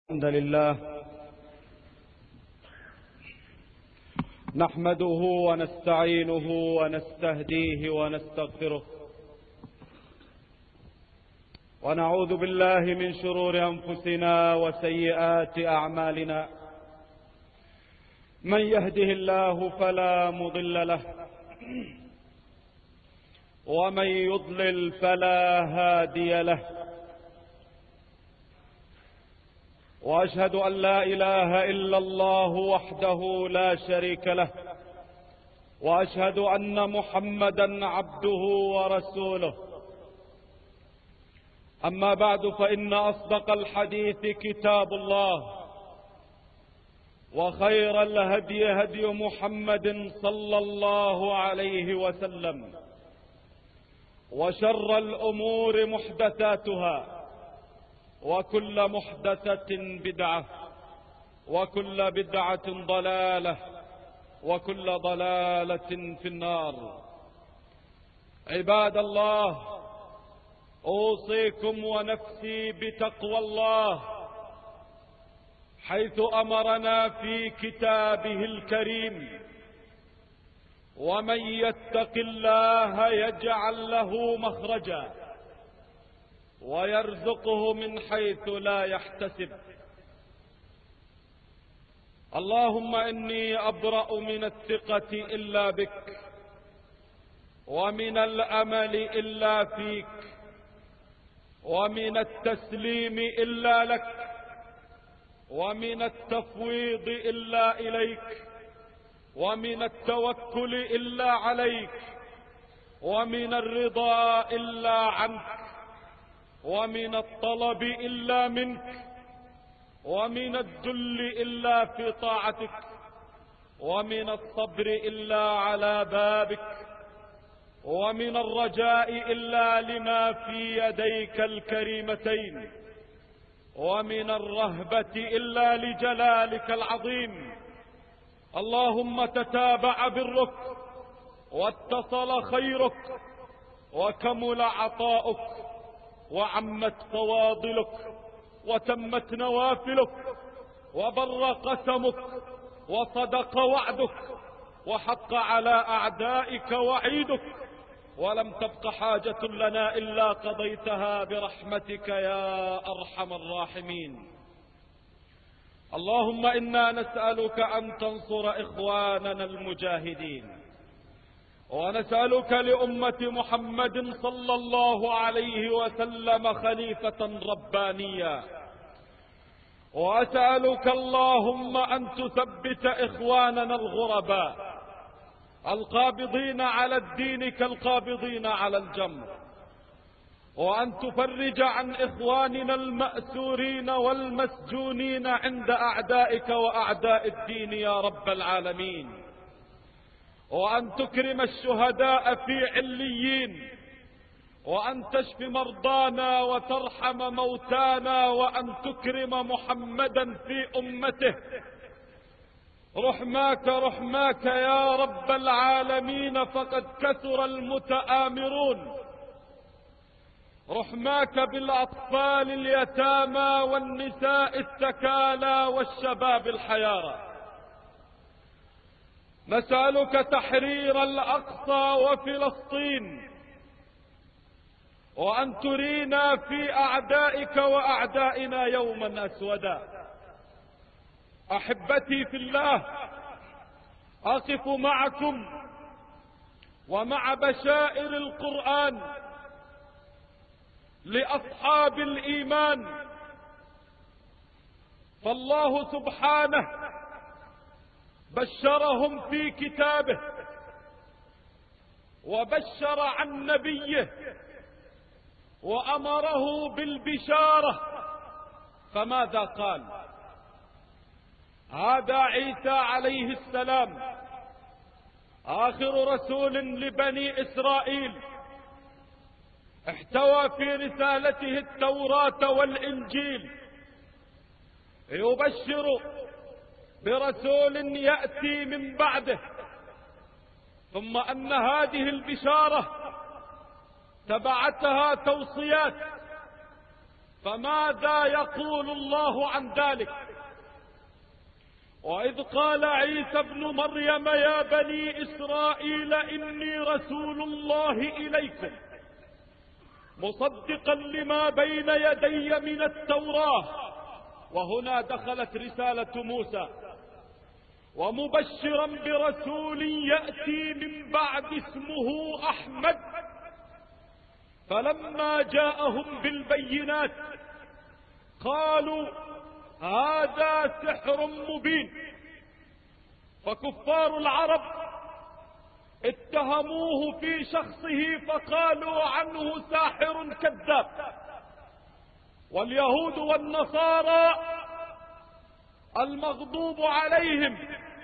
الحمد لله نحمده ونستعينه ونستهديه ونستغفره ونعوذ بالله من شرور أنفسنا وسيئات أعمالنا. من يهده الله فلا مضل له ومن يضلل فلا هادي له، وأشهد أن لا إله إلا الله وحده لا شريك له، وأشهد أن محمدا عبده ورسوله. أما بعد، فإن أصدق الحديث كتاب الله، وخير الهدي هدي محمد صلى الله عليه وسلم، وشر الأمور محدثاتها، وكل محدثة بدعة، وكل بدعة ضلالة، وكل ضلالة في النار. عباد الله، أوصيكم ونفسي بتقوى الله، حيث أمرنا في كتابه الكريم: ومن يتق الله يجعل له مخرجا ويرزقه من حيث لا يحتسب. اللهم إني أبرأ من الثقة إلا بك، ومن الأمل إلا فيك، ومن التسليم إلا لك، ومن التفويض إلا إليك، ومن التوكل إلا عليك، ومن الرضا إلا عنك، ومن الطلب إلا منك، ومن الذل إلا في طاعتك، ومن الصبر إلا على بابك، ومن الرجاء إلا لما في يديك الكريمتين، ومن الرهبة إلا لجلالك العظيم. اللهم تتابع برك، واتصل خيرك، وكمل عطاؤك، وعمت فواضلك، وتمت نوافلك، وبر قسمك، وصدق وعدك، وحق على أعدائك وعيدك، ولم تبق حاجة لنا إلا قضيتها برحمتك يا أرحم الراحمين. اللهم إنا نسألك أن تنصر إخواننا المجاهدين، ونسألك لأمة محمد صلى الله عليه وسلم خليفة ربانيا، وأسألك اللهم أن تثبت إخواننا الغرباء القابضين على الدين كالقابضين على الجمر، وأن تفرج عن إخواننا المأسورين والمسجونين عند أعدائك وأعداء الدين يا رب العالمين، وأن تكرم الشهداء في عليين، وأن تشف مرضانا وترحم موتانا، وأن تكرم محمدا في أمته. رحماك رحماك يا رب العالمين، فقد كثر المتآمرون. رحماك بالأطفال اليتامى والنساء الثكالى والشباب الحيارى. نسألك تحرير الأقصى وفلسطين، وأن ترينا في أعدائك وأعدائنا يوما أسودا. أحبتي في الله، أقف معكم ومع بشائر القرآن لأصحاب الإيمان، فالله سبحانه بشرهم في كتابه، وبشر عن نبيه، وأمره بالبشارة. فماذا قال؟ هذا عيسى عليه السلام، آخر رسول لبني إسرائيل، احتوى في رسالته التوراة والإنجيل، يبشر برسول يأتي من بعده، ثم أن هذه البشارة تبعتها توصيات فماذا يقول الله عن ذلك؟ وإذ قال عيسى ابن مريم يا بني إسرائيل إني رسول الله إليكم مصدقا لما بين يدي من التوراة، وهنا دخلت رسالة موسى، ومبشرا برسول يأتي من بعد اسمه أحمد. فلما جاءهم بالبينات قالوا هذا سحر مبين، فكفار العرب اتهموه في شخصه فقالوا عنه ساحر كذاب، واليهود والنصارى المغضوب عليهم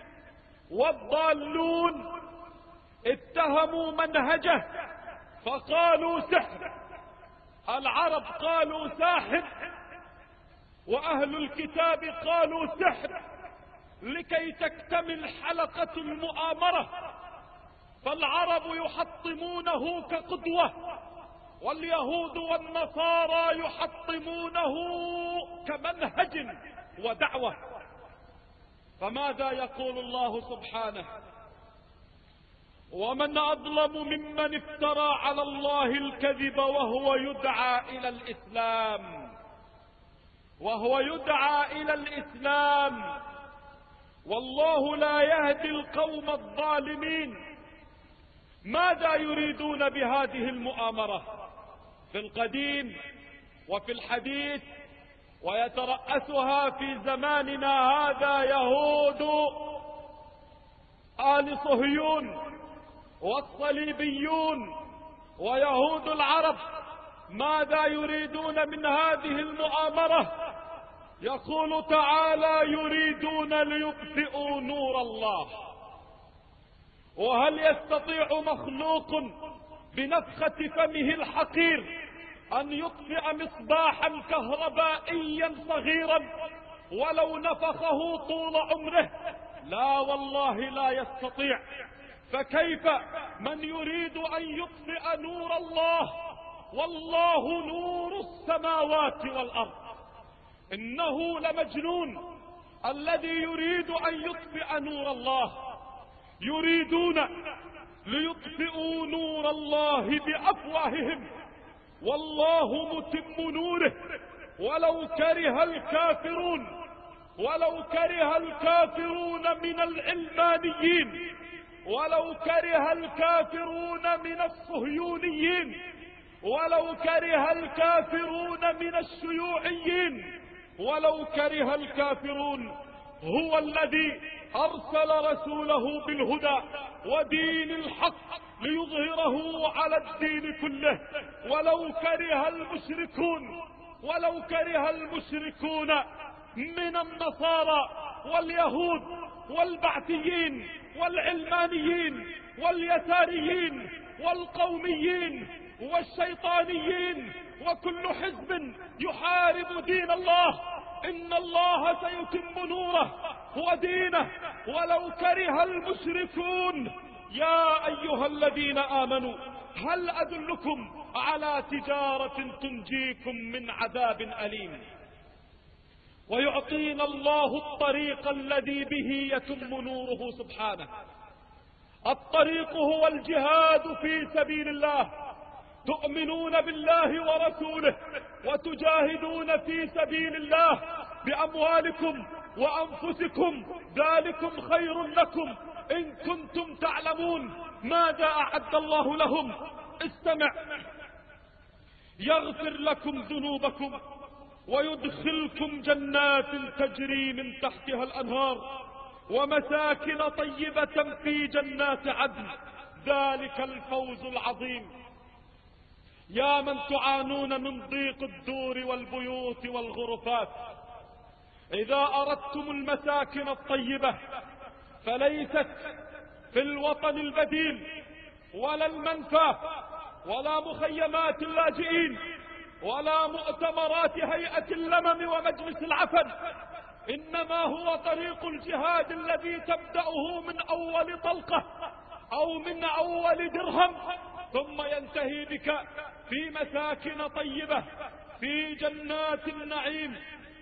والضالون اتهموا منهجه فقالوا سحر. العرب قالوا ساحر، وأهل الكتاب قالوا سحر، لكي تكتمل حلقة المؤامرة. فالعرب يحطمونه كقدوة، واليهود والنصارى يحطمونه كمنهج ودعوة. فماذا يقول الله سبحانه؟ ومن أظلم ممن افترى على الله الكذب وهو يدعى إلى الإسلام، وهو يدعى إلى الإسلام، والله لا يهدي القوم الظالمين. ماذا يريدون بهذه المؤامرة في القديم وفي الحديث؟ ويترأسها في زماننا هذا يهود آل صهيون والصليبيون ويهود العرب. ماذا يريدون من هذه المؤامرة؟ يقول تعالى يريدون ليطفئوا نور الله. وهل يستطيع مخلوق بنفخة فمه الحقير أن يطفئ مصباحا كهربائيا صغيرا ولو نفخه طول عمره؟ لا والله لا يستطيع. فكيف من يريد أن يطفئ نور الله والله نور السماوات والأرض؟ إنه لمجنون الذي يريد أن يطفئ نور الله. يريدون ليطفئوا نور الله بأفواههم والله متم نوره ولو كره الكافرون، ولو كره الكافرون من العلمانيين، ولو كره الكافرون من الصهيونيين، ولو كره الكافرون من الشيوعيين، ولو كره الكافرون. هو الذي أرسل رسوله بالهدى ودين الحق ليظهره على الدين كله، ولو كره المشركون، ولو كره المشركون من النصارى واليهود والبعثيين والعلمانيين واليساريين والقوميين والشيطانيين وكل حزب يحارب دين الله. إن الله سيتم نوره ودينه ولو كره المشركون. يا أيها الذين آمنوا هل أدلكم على تجارة تنجيكم من عذاب أليم؟ ويعطينا الله الطريق الذي به يتم نوره سبحانه. الطريق هو الجهاد في سبيل الله. تؤمنون بالله ورسوله وتجاهدون في سبيل الله بأموالكم وأنفسكم، ذلكم خير لكم إن كنتم تعلمون. ماذا أعد الله لهم؟ استمع. يغفر لكم ذنوبكم ويدخلكم جنات تجري من تحتها الأنهار ومساكن طيبة في جنات عدن، ذلك الفوز العظيم. يا من تعانون من ضيق الدور والبيوت والغرفات، إذا أردتم المساكن الطيبة فليست في الوطن البديل ولا المنفى ولا مخيمات اللاجئين ولا مؤتمرات هيئة اللمم ومجلس العفن، إنما هو طريق الجهاد الذي تبدأه من أول طلقة أو من أول درهم، ثم ينتهي بك في مساكن طيبة في جنات النعيم،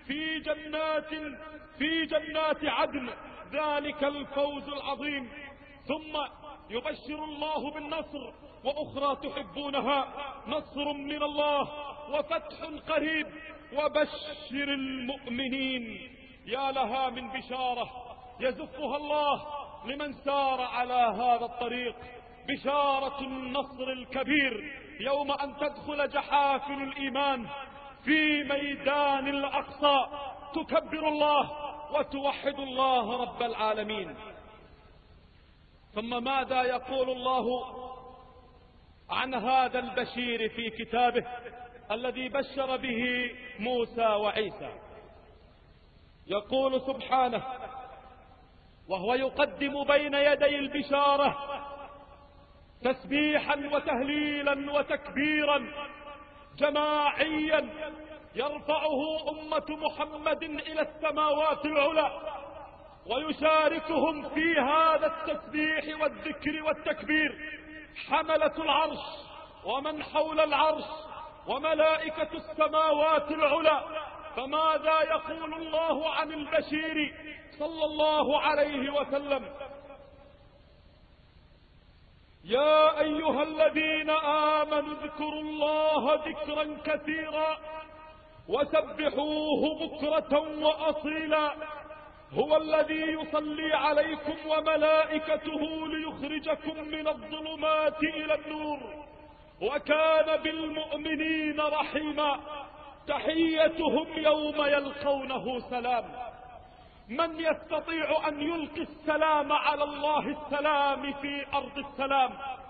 في جنات عدن، ذلك الفوز العظيم. ثم يبشر الله بالنصر، وأخرى تحبونها، نصر من الله وفتح قريب وبشر المؤمنين. يا لها من بشارة يزفها الله لمن سار على هذا الطريق، بشارة النصر الكبير يوم أن تدخل جحافل الإيمان في ميدان الأقصى تكبر الله وتوحد الله رب العالمين. ثم ماذا يقول الله عن هذا البشير في كتابه الذي بشر به موسى وعيسى؟ يقول سبحانه وهو يقدم بين يدي البشارة تسبيحا وتهليلا وتكبيرا جماعيا يرفعه أمة محمد إلى السماوات العلى، ويشاركهم في هذا التسبيح والذكر والتكبير حملة العرش ومن حول العرش وملائكة السماوات العلى. فماذا يقول الله عن البشير صلى الله عليه وسلم؟ يا أيها الذين آمنوا اذكروا الله ذكرا كثيرا وسبحوه بكرة وأصيلا، هو الذي يصلي عليكم وملائكته ليخرجكم من الظلمات إلى النور وكان بالمؤمنين رحيما. تحيتهم يوم يلقونه سلام. من يستطيع أن يلقي السلام على الله السلام في أرض السلام؟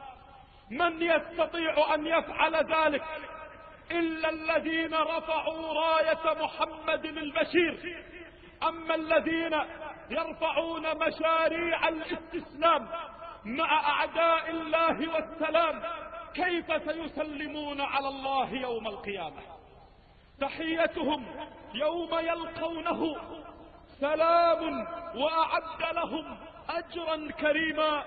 من يستطيع أن يفعل ذلك إلا الذين رفعوا راية محمد البشير؟ أما الذين يرفعون مشاريع الاستسلام مع أعداء الله والسلام كيف سيسلمون على الله يوم القيامة؟ تحيتهم يوم يلقونه سلام وأعد لهم أجرا كريما.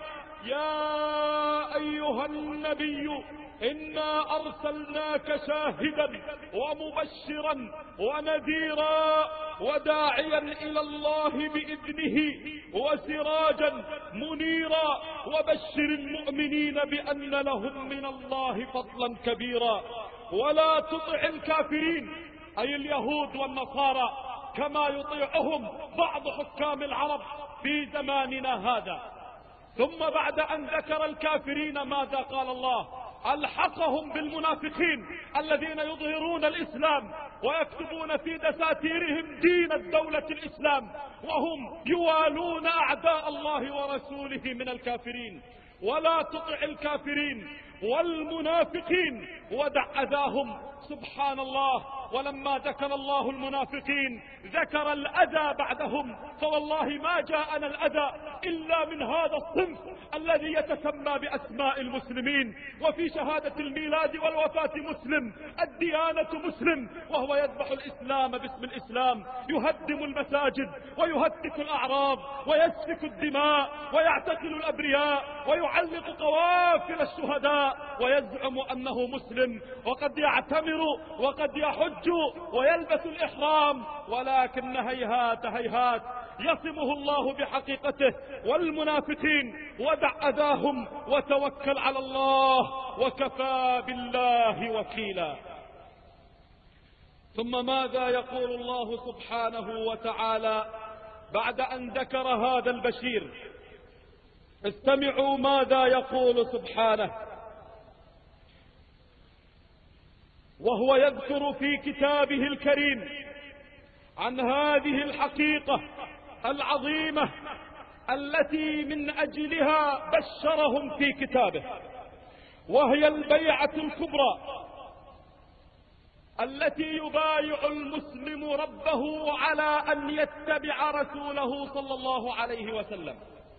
يا أيها النبي إنا أرسلناك شاهدا ومبشرا ونذيرا وداعيا إلى الله بإذنه وسراجا منيرا وبشر المؤمنين بأن لهم من الله فضلا كبيرا. ولا تطع الكافرين أي اليهود والنصارى كما يطيعهم بعض حكام العرب في زماننا هذا. ثم بعد أن ذكر الكافرين ماذا قال الله؟ ألحقهم بالمنافقين الذين يظهرون الإسلام ويكتبون في دساتيرهم دين الدولة الإسلام وهم يوالون أعداء الله ورسوله من الكافرين. ولا تطع الكافرين والمنافقين ودع أذاهم. سبحان الله، ولما ذكر الله المنافقين ذكر الأذى بعدهم، فوالله ما جاءنا الأذى إلا من هذا الصنف الذي يتسمى بأسماء المسلمين، وفي شهادة الميلاد والوفاة مسلم، الديانة مسلم، وهو يذبح الإسلام باسم الإسلام، يهدم المساجد ويهتك الأعراض ويسفك الدماء ويعتقل الأبرياء ويعلق قوافل الشهداء ويزعم أنه مسلم، وقد يعتمر وقد يحج ويلبس الإحرام، ولكن هيهات هيهات يصمه الله بحقيقته. والمنافقين ودع أذاهم وتوكل على الله وكفى بالله وكيلا. ثم ماذا يقول الله سبحانه وتعالى بعد أن ذكر هذا البشير؟ استمعوا ماذا يقول سبحانه وهو يذكر في كتابه الكريم عن هذه الحقيقة العظيمة التي من أجلها بشرهم في كتابه، وهي البيعة الكبرى التي يبايع المسلم ربه على أن يتبع رسوله صلى الله عليه وسلم.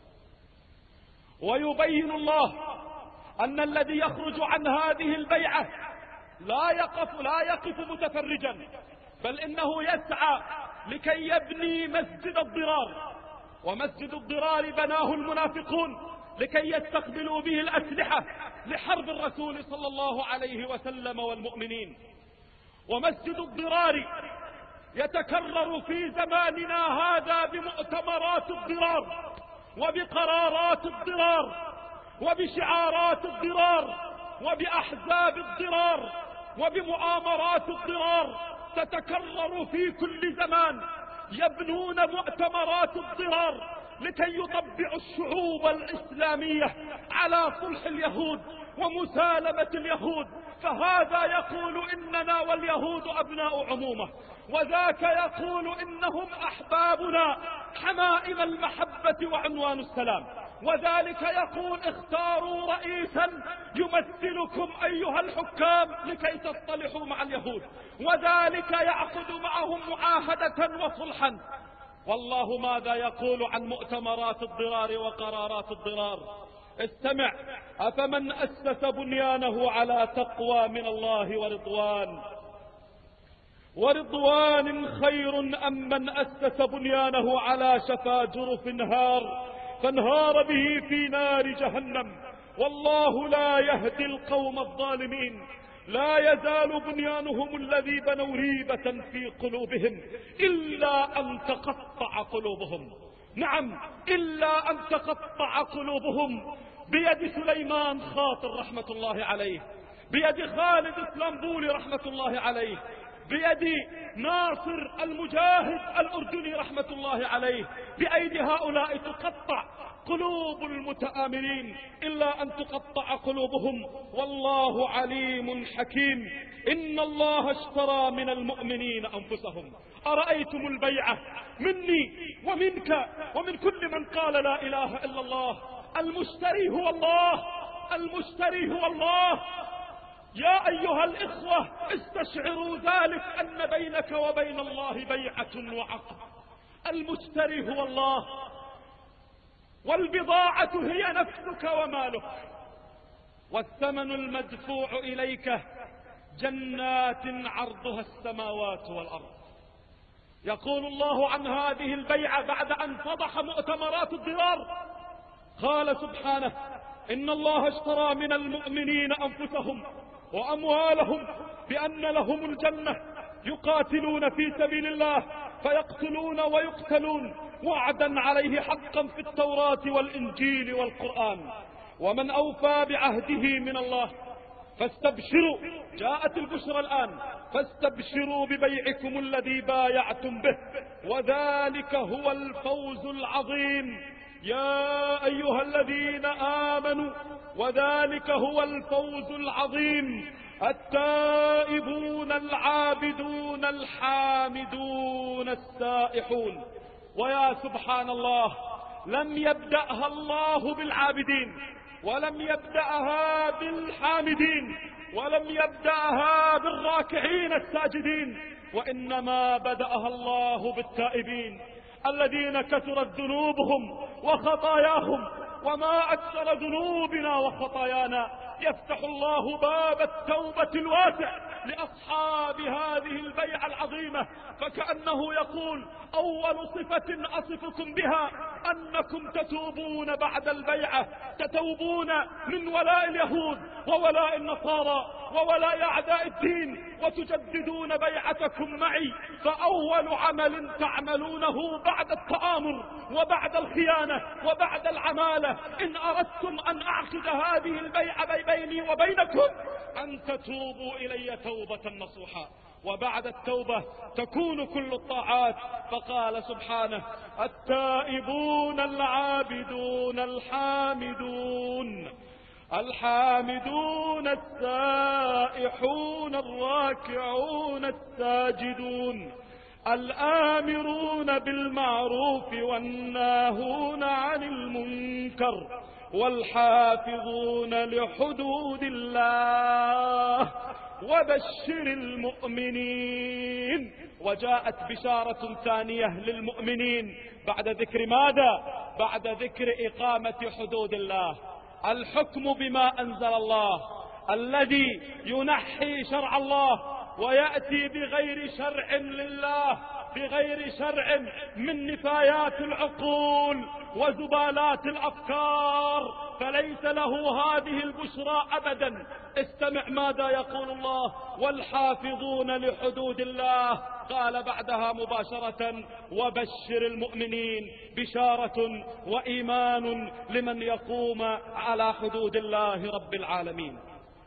ويبين الله أن الذي يخرج عن هذه البيعة لا يقف متفرجا، بل إنه يسعى لكي يبني مسجد الضرار. ومسجد الضرار بناه المنافقون لكي يستقبلوا به الأسلحة لحرب الرسول صلى الله عليه وسلم والمؤمنين. ومسجد الضرار يتكرر في زماننا هذا بمؤتمرات الضرار وبقرارات الضرار وبشعارات الضرار وبأحزاب الضرار وبمؤامرات الضرار تتكرر في كل زمان. يبنون مؤتمرات الضرار لكي يطبعوا الشعوب الإسلامية على صلح اليهود ومسالمة اليهود، فهذا يقول إننا واليهود أبناء عمومة، وذاك يقول إنهم أحبابنا حمائم المحبة وعنوان السلام، وذلك يقول اختاروا رئيسا يمثلكم أيها الحكام لكي تصطلحوا مع اليهود، وذلك يعقد معهم معاهدة وصلحا. والله ماذا يقول عن مؤتمرات الضرار وقرارات الضرار؟ استمع: أفمن أسس بنيانه على تقوى من الله ورضوان خير أم من أسس بنيانه على شفا جرف فانهار به في نار جهنم، والله لا يهدي القوم الظالمين. لا يزال بنيانهم الذي بنوا ريبة في قلوبهم إلا أن تقطع قلوبهم. نعم، إلا أن تقطع قلوبهم بيد سليمان خاطر رحمة الله عليه، بيد خالد اسلامبولي رحمة الله عليه، بيد ناصر المجاهد الأردني رحمة الله عليه. بأيدي هؤلاء تقطع قلوب المتآمرين إلا أن تقطع قلوبهم. والله عليم حكيم. إن الله اشترى من المؤمنين أنفسهم. أرأيتم البيعة مني ومنك ومن كل من قال لا إله إلا الله؟ المشتري هو الله، المشتري هو الله. يا أيها الإخوة استشعروا ذلك أن بينك وبين الله بيعة وعقد. المشتري هو الله، والبضاعة هي نفسك ومالك، والثمن المدفوع إليك جنات عرضها السماوات والأرض. يقول الله عن هذه البيعة بعد أن فضح مؤتمرات الضرار، قال سبحانه: إن الله اشترى من المؤمنين أنفسهم وأموالهم بأن لهم الجنة يقاتلون في سبيل الله فيقتلون ويقتلون وعدا عليه حقا في التوراة والإنجيل والقرآن، ومن أوفى بعهده من الله فاستبشروا. جاءت البشرى الآن: فاستبشروا ببيعكم الذي بايعتم به وذلك هو الفوز العظيم. يا أيها الذين آمنوا وذلك هو الفوز العظيم: التائبون العابدون الحامدون السائحون. ويا سبحان الله، لم يبدأها الله بالعابدين، ولم يبدأها بالحامدين، ولم يبدأها بالراكعين الساجدين، وإنما بدأها الله بالتائبين الذين كثرت ذنوبهم وخطاياهم. وما أكثر ذنوبنا وخطايانا. يفتح الله باب التوبة الواسع لأصحاب هذه البيعة العظيمة، فكأنه يقول: أول صفة أصفكم بها أنكم تتوبون بعد البيعة، تتوبون من ولاء اليهود وولاء النصارى وولاء أعداء الدين، وتجددون بيعتكم معي. فأول عمل تعملونه بعد التآمر وبعد الخيانة وبعد العمالة، إن أردتم أن أعقد هذه البيعة بيني وبينكم، أن تتوبوا إلي توبة نصوحا، وبعد التوبة تكون كل الطاعات. فقال سبحانه: التائبون العابدون الحامدون السائحون الراكعون الساجدون الآمرون بالمعروف والناهون عن المنكر والحافظون لحدود الله وبشر المؤمنين. وجاءت بشارة ثانية للمؤمنين بعد ذكر ماذا؟ بعد ذكر إقامة حدود الله. الحكم بما أنزل الله، الذي ينحي شرع الله ويأتي بغير شرع لله بغير شرع من نفايات العقول وزبالات الأفكار، فليس له هذه البشرى أبدا. استمع ماذا يقول الله: والحافظون لحدود الله. قال بعدها مباشرة: وبشر المؤمنين. بشارة وإيمان لمن يقوم على حدود الله رب العالمين.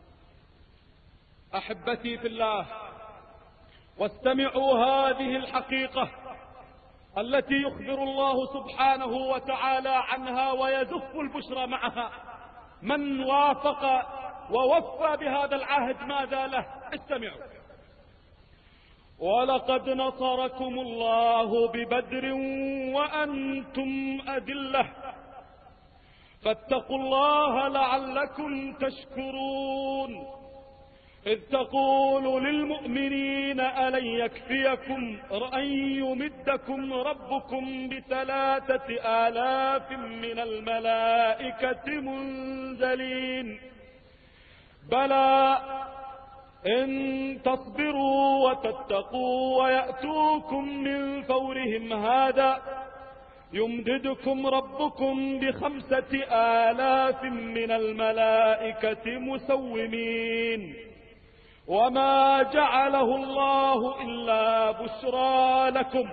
أحبتي في الله، واستمعوا هذه الحقيقة التي يخبر الله سبحانه وتعالى عنها ويزف البشرى معها. من وافق ووفى بهذا العهد ماذا له؟ استمعوا: ولقد نصركم الله ببدر وأنتم أذلة فاتقوا الله لعلكم تشكرون. إذ تقول للمؤمنين ألن يكفيكم أن يمدكم ربكم ب3,000 من الملائكة منزلين بلى إن تصبروا وتتقوا ويأتوكم من فورهم هذا يمددكم ربكم ب5,000 من الملائكة مسومين وما جعله الله إلا بشرى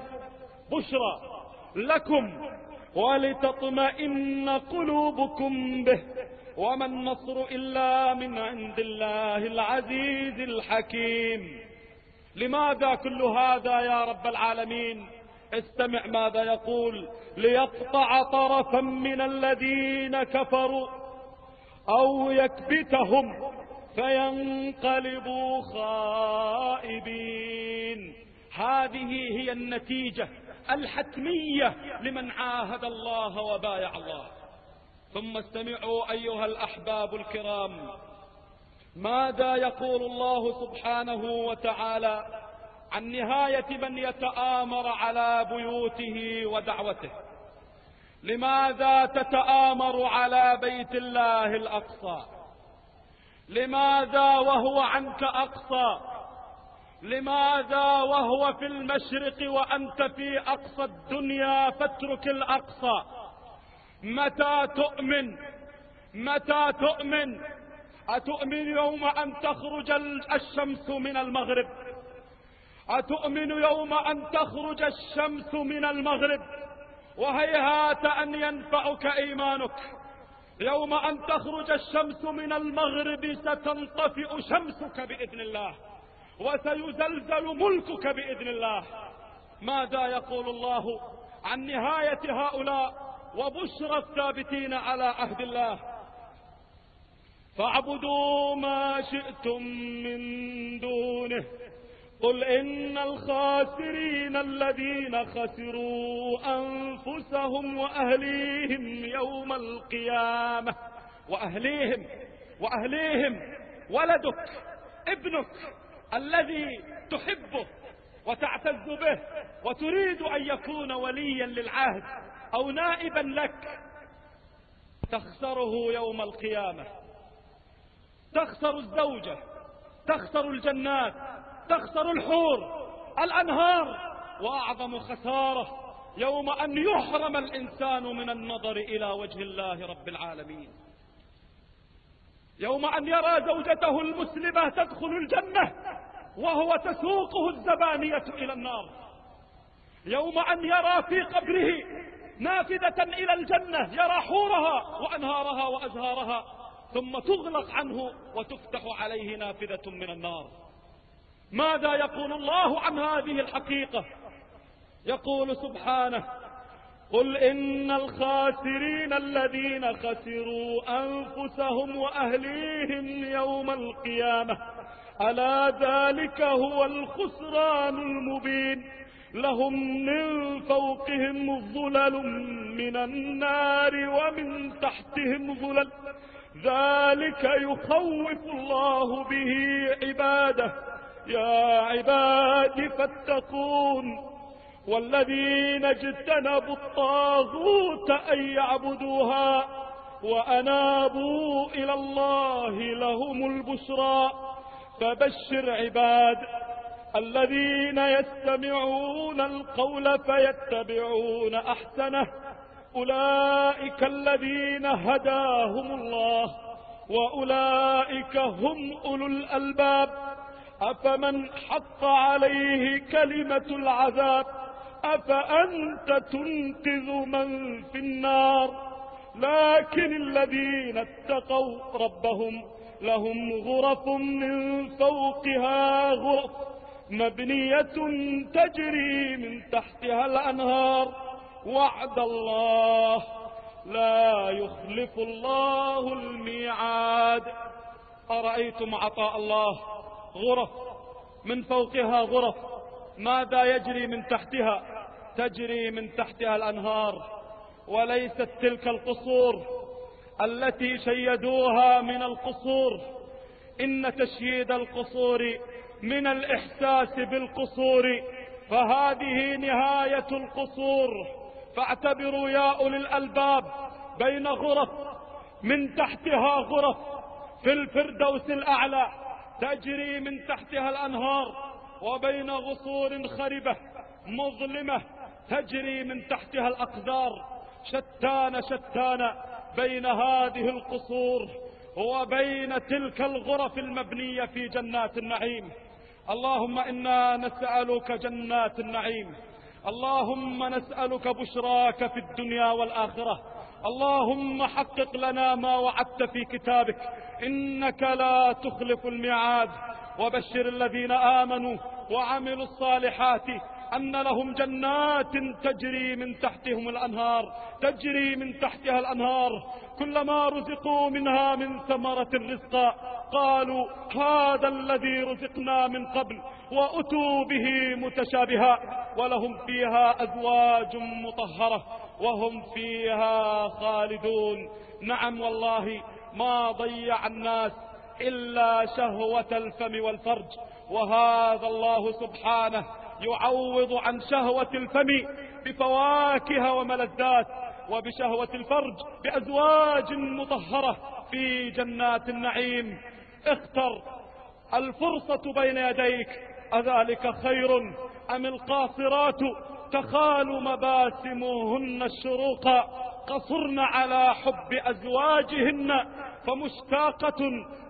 لكم ولتطمئن قلوبكم به وما النصر إلا من عند الله العزيز الحكيم. لماذا كل هذا يا رب العالمين؟ استمع ماذا يقول: ليقطع طرفا من الذين كفروا أو يكبتهم فينقلبوا خائبين. هذه هي النتيجة الحتمية لمن عاهد الله وبايع الله. ثم استمعوا أيها الأحباب الكرام ماذا يقول الله سبحانه وتعالى عن نهاية من يتآمر على بيوته ودعوته. لماذا تتآمر على بيت الله الأقصى؟ لماذا وهو عنك أقصى؟ لماذا وهو في المشرق وأنت في أقصى الدنيا؟ فاترك الأقصى. متى تؤمن؟ أتؤمن يوم أن تخرج الشمس من المغرب؟ أتؤمن يوم أن تخرج الشمس من المغرب؟ وهيهات أن ينفعك إيمانك. يوم أن تخرج الشمس من المغرب ستنطفئ شمسك بإذن الله وسيزلزل ملكك بإذن الله. ماذا يقول الله عن نهاية هؤلاء وبشرى الثابتين على عهد الله؟ فاعبدوا ما شئتم من دونه قل إن الخاسرين الذين خسروا أنفسهم وأهليهم يوم القيامة. وأهليهم ولدك، ابنك الذي تحبه وتعتز به وتريد أن يكون وليا للعهد أو نائبا لك، تخسره يوم القيامة. تخسر الزوجة، تخسر الجنات، تخسر الحور، الأنهار، وأعظم خسارة يوم أن يحرم الإنسان من النظر إلى وجه الله رب العالمين. يوم أن يرى زوجته المسلمة تدخل الجنة وهو تسوقه الزبانية إلى النار. يوم أن يرى في قبره نافذة إلى الجنة يرى حورها وأنهارها وأزهارها ثم تغلق عنه وتفتح عليه نافذة من النار. ماذا يقول الله عن هذه الحقيقة؟ يقول سبحانه: قل إن الخاسرين الذين خسروا أنفسهم وأهليهم يوم القيامة ألا ذلك هو الخسران المبين لهم من فوقهم ظلل من النار ومن تحتهم ظلل ذلك يخوف الله به عباده يا عباد فاتقون والذين اجتنبوا الطاغوت أن يعبدوها وأنابوا إلى الله لهم البشرى فبشر عباد الذين يستمعون القول فيتبعون أحسنه أولئك الذين هداهم الله وأولئك هم أولو الألباب. أفمن حق عليه كلمة العذاب أفأنت تنقذ من في النار. لكن الذين اتقوا ربهم لهم غرف من فوقها غرف مبنية تجري من تحتها الأنهار وعد الله لا يخلف الله الميعاد. أرأيتم عطاء الله؟ غرف من فوقها غرف، ماذا يجري من تحتها؟ تجري من تحتها الأنهار. وليست تلك القصور التي شيدوها من القصور، إن تشييد القصور من الإحساس بالقصور، فهذه نهاية القصور. فاعتبروا يا أولي الألباب بين غرف من تحتها غرف في الفردوس الأعلى تجري من تحتها الأنهار، وبين غصور خربة مظلمة تجري من تحتها الأقدار. شتان شتان بين هذه القصور وبين تلك الغرف المبنية في جنات النعيم. اللهم إنا نسألك جنات النعيم، اللهم نسألك بشراك في الدنيا والآخرة. اللهم حقق لنا ما وعدت في كتابك إنك لا تخلف الميعاد. وبشر الذين آمنوا وعملوا الصالحات أن لهم جنات تجري من تحتهم الأنهار، تجري من تحتها الأنهار، كلما رزقوا منها من ثمرة رزقا قالوا هذا الذي رزقنا من قبل وأتوا به متشابها، ولهم فيها أزواج مطهرة وهم فيها خالدون. نعم والله ما ضيع الناس إلا شهوة الفم والفرج، وهذا الله سبحانه يعوض عن شهوة الفم بفواكه وملذات، وبشهوة الفرج بأزواج مطهرة في جنات النعيم. اختر الفرصة بين يديك، أذلك خير أم القاصرات تخال مباسمهن الشروق قصرن على حب أزواجهن فمشتاقة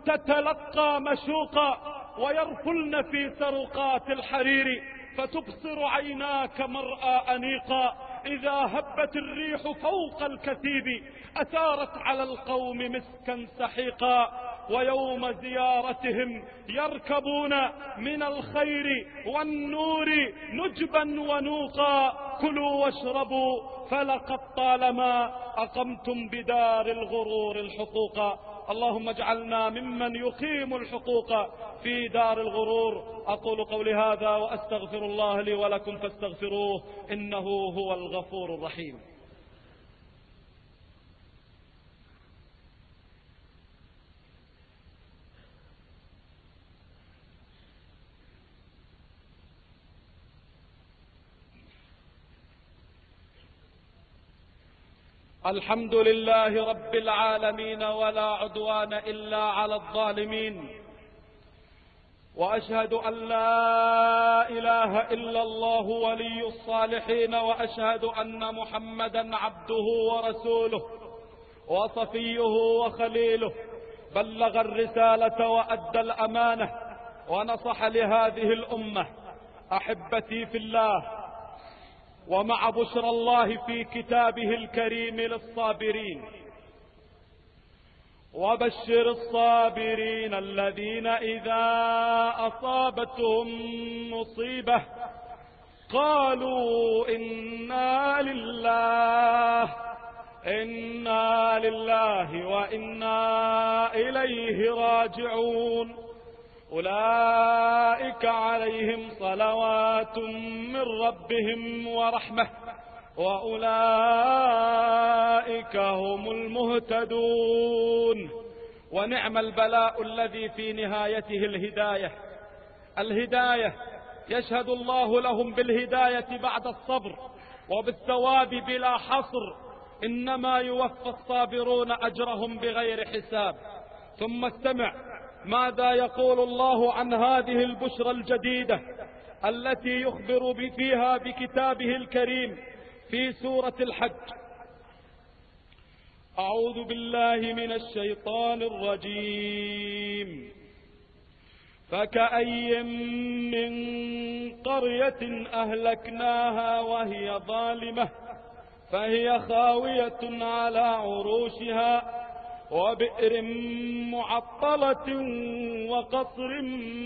تتلقى مشوقا ويرفلن في سرقات الحرير فتبصر عيناك مرأى أنيقا. إذا هبت الريح فوق الكثيب أثارت على القوم مسكا سحيقا، ويوم زيارتهم يركبون من الخير والنور نجبا ونوقا. كلوا واشربوا فلقد طالما أقمتم بدار الغرور الحقوقا. اللهم اجعلنا ممن يقيم الحقوق في دار الغرور. أقول قولي هذا وأستغفر الله لي ولكم فاستغفروه إنه هو الغفور الرحيم. الحمد لله رب العالمين ولا عدوان إلا على الظالمين، وأشهد أن لا إله إلا الله ولي الصالحين، وأشهد أن محمدا عبده ورسوله وصفيه وخليله، بلغ الرسالة وأدى الأمانة ونصح لهذه الأمة. أحبتي في الله، ومع بشرى الله في كتابه الكريم للصابرين، وبشر الصابرين الذين إذا أصابتهم مصيبة قالوا إنا لله وإنا إليه راجعون. أولئك عليهم صلوات من ربهم ورحمة وأولئك هم المهتدون. ونعم البلاء الذي في نهايته الهداية يشهد الله لهم بالهداية بعد الصبر وبالثواب بلا حصر. إنما يوفى الصابرون أجرهم بغير حساب. ثم استمع ماذا يقول الله عن هذه البشرى الجديدة التي يخبر فيها بكتابه الكريم في سورة الحج. أعوذ بالله من الشيطان الرجيم. فكأي من قرية أهلكناها وهي ظالمة فهي خاوية على عروشها وبئر معطلة وقصر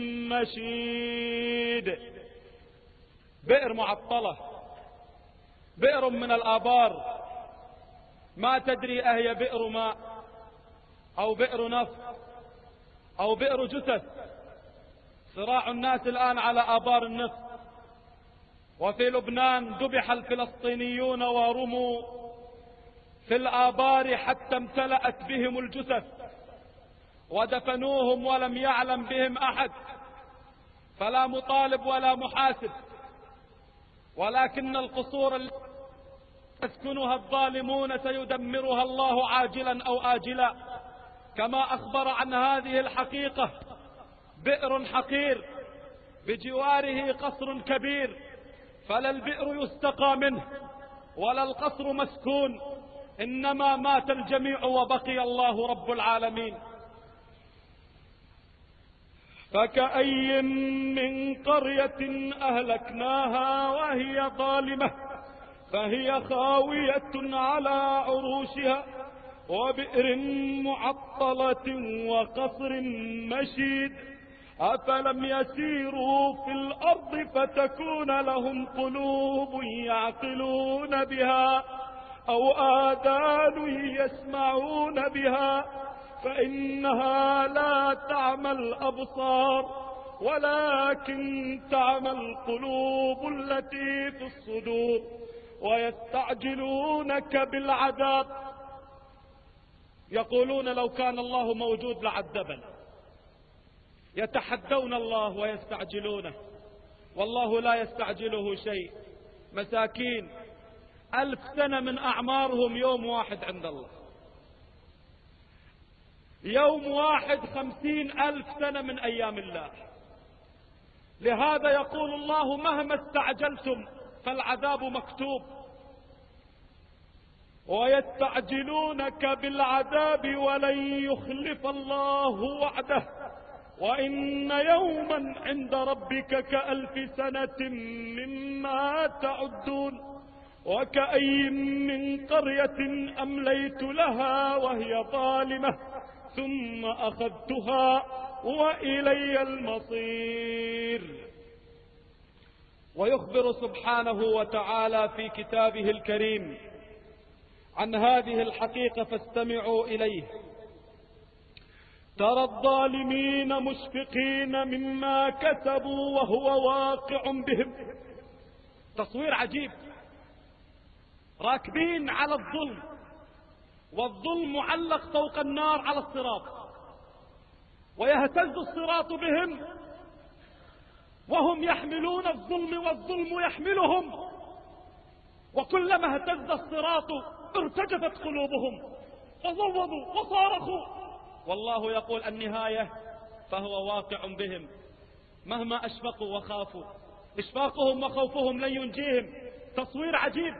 مشيد. بئر معطلة، بئر من الآبار، ما تدري أهي بئر ماء أو بئر نفط أو بئر جثث. صراع الناس الآن على آبار النفط، وفي لبنان ذبح الفلسطينيون ورموا في الآبار حتى امتلأت بهم الجثث ودفنوهم ولم يعلم بهم أحد، فلا مطالب ولا محاسب، ولكن القصور التي يسكنها الظالمون سيدمرها الله عاجلا أو آجلا، كما أخبر عن هذه الحقيقة. بئر حقير بجواره قصر كبير، فلا البئر يستقى منه ولا القصر مسكون، إنما مات الجميع وبقي الله رب العالمين. فكأي من قرية أهلكناها وهي ظالمة فهي خاوية على عروشها وبئر معطلة وقصر مشيد. أفلم يسيروا في الأرض فتكون لهم قلوب يعقلون بها أو آذان يسمعون بها فإنها لا تعمى الأبصار ولكن تعمى القلوب التي في الصدور. ويستعجلونك بالعذاب، يقولون لو كان الله موجود لعذبنا. يتحدون الله ويستعجلونه، والله لا يستعجله شيء. مساكين 1000 سنة من أعمارهم يوم واحد عند الله، يوم واحد 50,000 سنة من أيام الله. لهذا يقول الله مهما استعجلتم فالعذاب مكتوب. ويستعجلونك بالعذاب ولن يخلف الله وعده وإن يوما عند ربك كألف سنة مما تعدون. وكأي من قرية أمليت لها وهي ظالمة ثم أخذتها وإلي المصير. ويخبر سبحانه وتعالى في كتابه الكريم عن هذه الحقيقة، فاستمعوا إليه. ترى الظالمين مشفقين مما كسبوا وهو واقع بهم. تصوير عجيب، راكبين على الظلم والظلم معلق فوق النار على الصراط، ويهتز الصراط بهم وهم يحملون الظلم والظلم يحملهم، وكلما اهتز الصراط ارتجفت قلوبهم وصوبوا وصارخوا، والله يقول النهاية فهو واقع بهم. مهما أشفقوا وخافوا إشفاقهم وخوفهم لن ينجيهم. تصوير عجيب،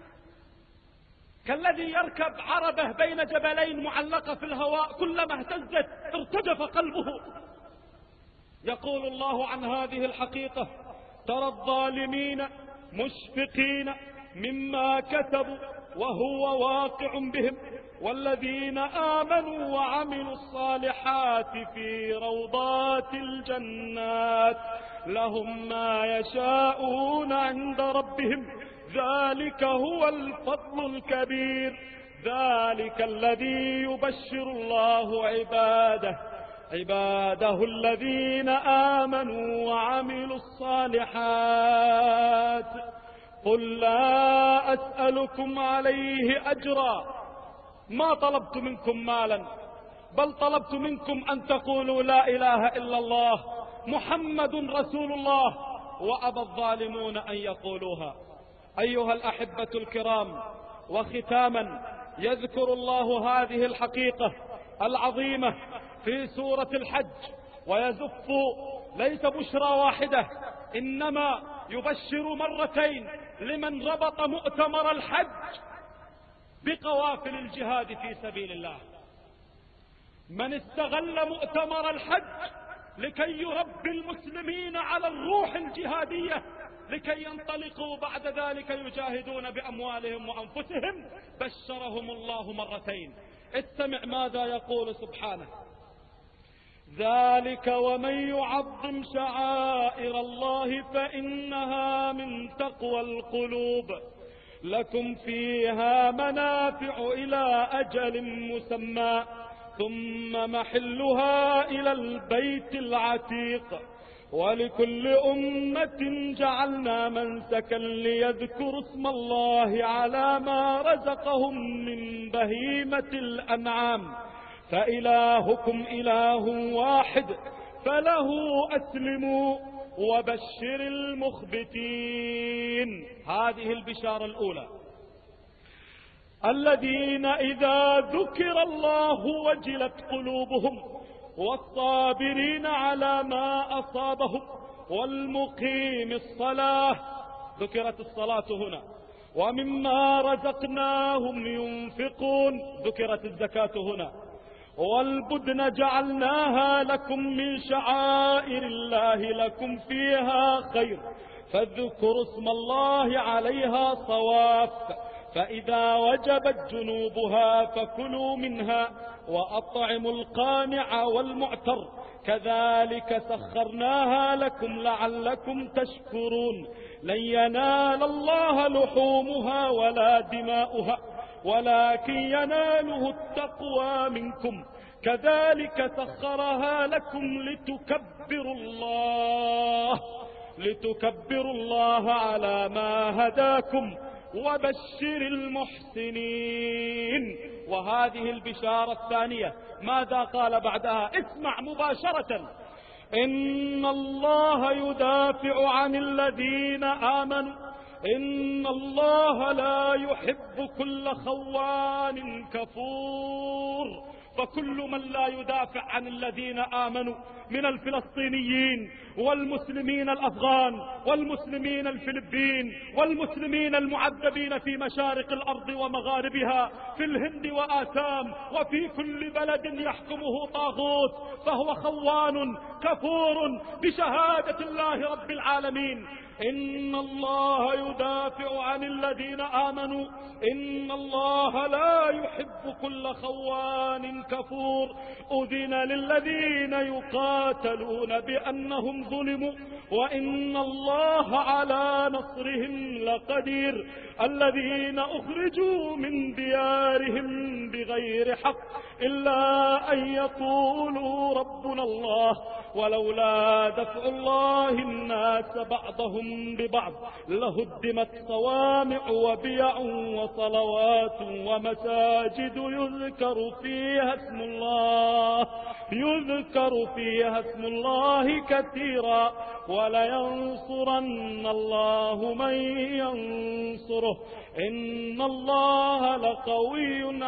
كالذي يركب عربة بين جبلين معلقة في الهواء، كلما اهتزت ارتجف قلبه. يقول الله عن هذه الحقيقة: ترى الظالمين مشفقين مما كسبوا وهو واقع بهم والذين آمنوا وعملوا الصالحات في روضات الجنات لهم ما يشاءون عند ربهم ذلك هو الفضل الكبير. ذلك الذي يبشر الله عباده الذين آمنوا وعملوا الصالحات. قل لا أسألكم عليه أجرا، ما طلبت منكم مالا، بل طلبت منكم أن تقولوا لا إله إلا الله محمد رسول الله، وأبى الظالمون أن يقولوها. أيها الأحبة الكرام، وختاما يذكر الله هذه الحقيقة العظيمة في سورة الحج، ويزف ليس بشرى واحدة إنما يبشر مرتين لمن ربط مؤتمر الحج بقوافل الجهاد في سبيل الله. من استغل مؤتمر الحج لكي يربي المسلمين على الروح الجهادية لكي ينطلقوا بعد ذلك يجاهدون بأموالهم وأنفسهم، بشرهم الله مرتين. استمع ماذا يقول سبحانه: ذلك ومن يعظم شعائر الله فإنها من تقوى القلوب لكم فيها منافع إلى أجل مسمى ثم محلها إلى البيت العتيق ولكل أمة جعلنا منسكا ليذكروا اسم الله على ما رزقهم من بهيمة الأنعام فإلهكم إله واحد فله أسلموا وبشر المخبتين. هذه البشارة الأولى: الذين إذا ذكر الله وجلت قلوبهم والصابرين على ما أصابهم والمقيم الصلاة. ذكرت الصلاة هنا. ومما رزقناهم ينفقون. ذكرت الزكاة هنا. والبدن جعلناها لكم من شعائر الله لكم فيها خير فاذكروا اسم الله عليها صواف فإذا وجبت جنوبها فكلوا منها وأطعموا القانع والمعتر كذلك سخرناها لكم لعلكم تشكرون. لن ينال الله لحومها ولا دماؤها ولكن يناله التقوى منكم كذلك سخرها لكم لتكبروا الله على ما هداكم وبشر المحسنين. وهذه البشارة الثانية ماذا قال بعدها؟ اسمع مباشرة: إن الله يدافع عن الذين آمنوا إن الله لا يحب كل خوان كفور. فكل من لا يدافع عن الذين آمنوا من الفلسطينيين والمسلمين الأفغان والمسلمين الفلبين والمسلمين المعذبين في مشارق الأرض ومغاربها في الهند وآسام وفي كل بلد يحكمه طاغوت فهو خوان كفور بشهادة الله رب العالمين. إن الله يدافع عن الذين آمنوا إن الله لا يحب كل خوان كفور. أذن للذين يقاتلون بأنهم ظلموا وإن الله على نصرهم لقدير. الذين أخرجوا من ديارهم بغير حق إلا أن يقولوا ربنا الله ولولا دفع الله الناس بعضهم ببعض لهدمت صوامع وبيع وصلوات ومساجد يذكر فيها اسم الله كثيرا ولينصرن الله من ينصره إن الله لقوي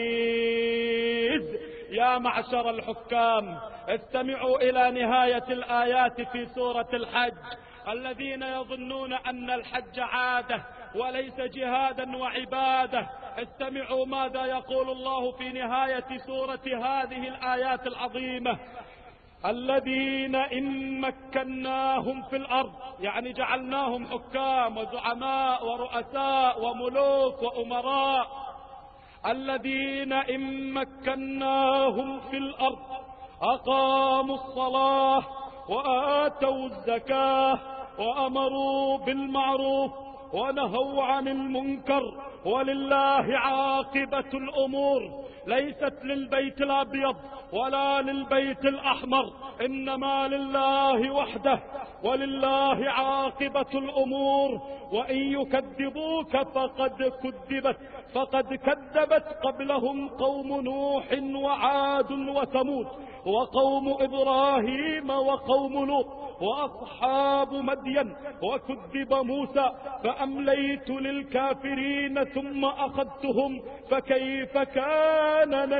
عزيز. يا معشر الحكام استمعوا إلى نهاية الآيات في سورة الحج. الذين يظنون أن الحج عادة وليس جهادا وعبادة، استمعوا ماذا يقول الله في نهاية سورة هذه الآيات العظيمة: الذين إن مكناهم في الأرض، يعني جعلناهم حكام وزعماء ورؤساء وملوك وأمراء. الذين إن مكناهم في الأرض أقاموا الصلاة وآتوا الزكاة وأمروا بالمعروف ونهوا عن المنكر ولله عاقبة الأمور. ليست للبيت الأبيض ولا للبيت الأحمر، إنما لله وحده ولله عاقبة الأمور. وإن يكذبوك فقد كذبت قبلهم قوم نوح وعاد وثمود وقوم إبراهيم وقوم لوط وأصحاب مدين وكذب موسى فأمليت للكافرين ثم أخذتهم فكيف كان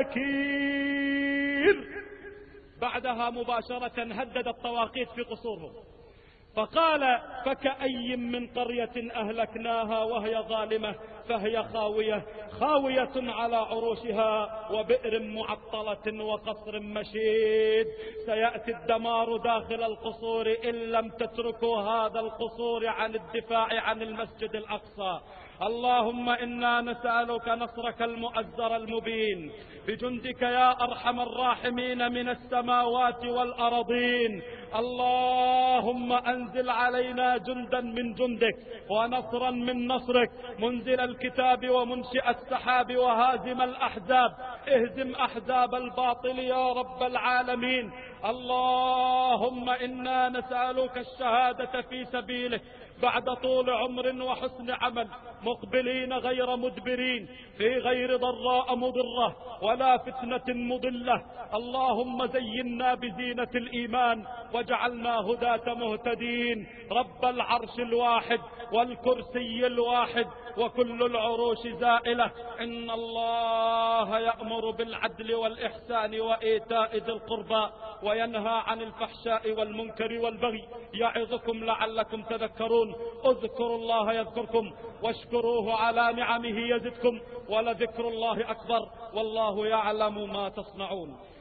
نكير. بعدها مباشرة هدد الطواغيت في قصورهم فقال فكأي من قرية أهلكناها وهي ظالمة فهي خاوية على عروشها وبئر معطلة وقصر مشيد. سيأتي الدمار داخل القصور إن لم تتركوا هذا القصور عن الدفاع عن المسجد الأقصى. اللهم إنا نسألك نصرك المؤزر المبين بجندك يا أرحم الراحمين من السماوات والأرضين. اللهم أنزل علينا جندا من جندك ونصرا من نصرك، منزل الكتاب ومنشئ السحاب وهازم الأحزاب. اهزم أحزاب الباطل يا رب العالمين. اللهم إنا نسألك الشهادة في سبيلك بعد طول عمر وحسن عمل، مقبلين غير مدبرين، في غير ضراء مضرة ولا فتنة مضلة. اللهم زينا بزينة الإيمان واجعلنا هداة مهتدين. رب العرش الواحد والكرسي الواحد وكل العروش زائلة. إن الله يأمر بالعدل والإحسان وإيتاء ذي القربى وينهى عن الفحشاء والمنكر والبغي يعظكم لعلكم تذكرون. اذكروا الله يذكركم واشكروه على نعمه يزدكم ولذكر الله أكبر والله يعلم ما تصنعون.